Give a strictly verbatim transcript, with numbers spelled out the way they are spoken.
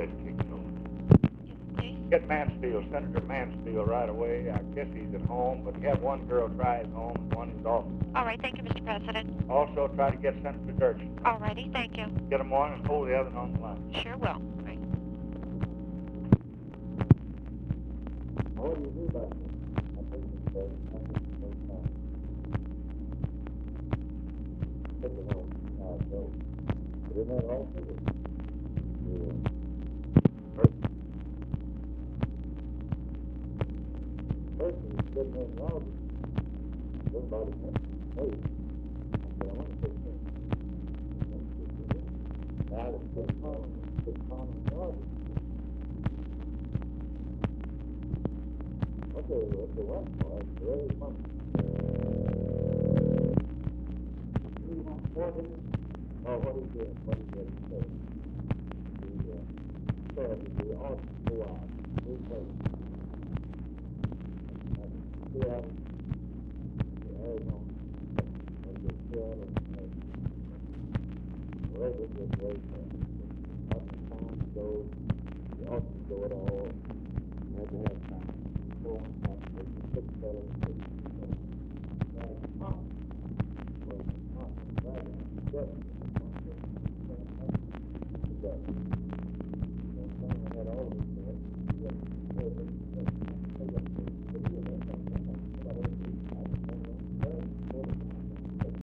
ahead and kick it over. Okay. Get Mansfield, Senator Mansfield, right away. I guess he's at home, but you have one girl try his home and one his office. All right, thank you, Mister President. Also, try to get Senator Dirksen. All righty, thank you. Get him one and hold the other on the line. Sure will. Right. What do you do about this? I think it's very nothing to make time. Take it home. Uh, so, isn't that all for you? Yeah. First, first is getting in Robert. Everybody can. Hey, but I want to take this. Now, it's good common, good common Robert. Okay, okay, what? Well, it's very fun. Oh, what is it? What is it? The, uh, said the awesome two hours. Three places. Two hours. The Arizona. And the Seattle. Well, it was great. Up and time to go. The awesome go at all. You had to have time. Four and five, six, six fellows, six fellows. Right, huh? Well, huh? Right, seven. Together.